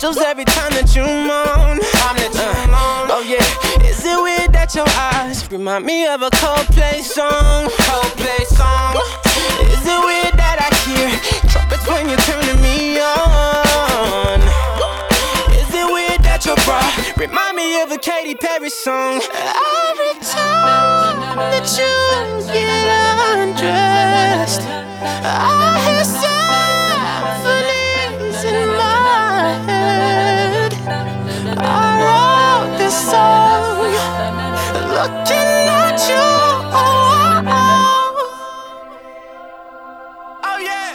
whistles every time that you moan. Oh yeah, is it weird that your eyes remind me of a Coldplay song? Is it weird that I hear trumpets when you're turning me on? Is it weird that your bra remind me of a Katy Perry song? Every time that you get undressed, I hear symphonies in my head. I wrote this song looking at you. Oh yeah.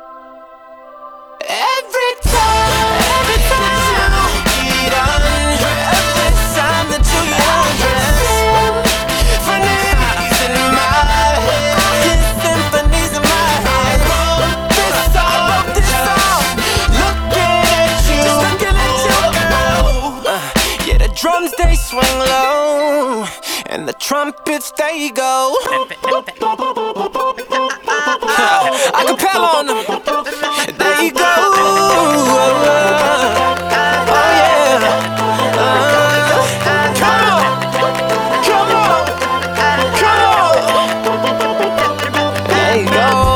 Every time you get undressed, every time that you get undressed, symphonies in my head, symphonies in my head. This song, looking at you, girl. Yeah, the drums they swing low, and the trumpets they go. Acapella on them. There you go. Oh yeah. Come on. Come on. Come on. There you go.